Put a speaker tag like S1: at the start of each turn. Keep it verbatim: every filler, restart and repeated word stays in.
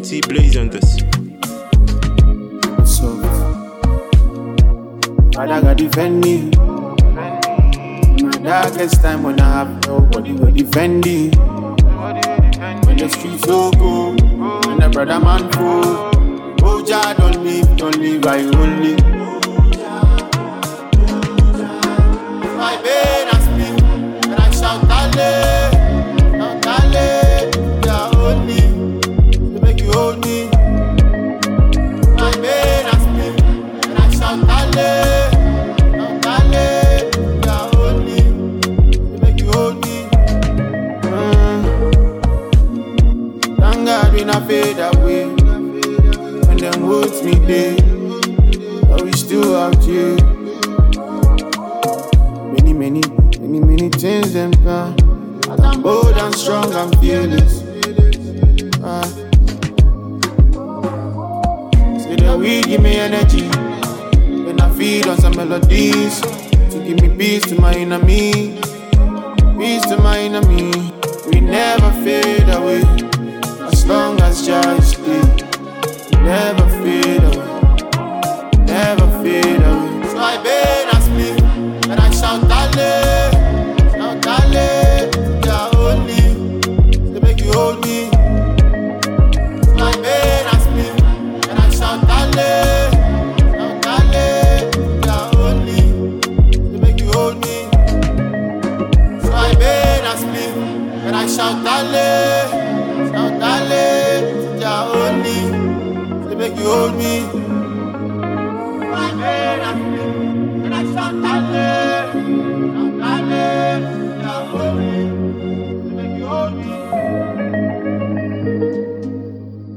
S1: T Blaze on this.
S2: So, Father God defend me. My darkest time when I have nobody will defend me. When the streets so cold, when the brother man fool. Oh Jah, don't leave, don't leave, I only. My pain has me, and I shout Ale, shout Ale, Jah only, to make you hold me. My pain has me, and I shout Ale, shout Ale, Jah only, to make you hold me. Mm. Thank God we not fade away. When them holds me there, but we still out here. Many, many, many, many things them done. But I'm bold and strong and fearless. Uh. Say that weed give me energy. When I feed on some melodies to give me peace to my enemy. Peace to my enemy. We never fade away as long as Jah is there. Never fade away, never fade away. So I beg and speak, and I shout Ale, shout Ale, Jah only, to make you hold me. So I beg and speak, and I shout Ale, shout Ale, Jah only, to make you hold me. So I beg and speak, and I shout Ale, shout Ale, Jah only, make you hold me.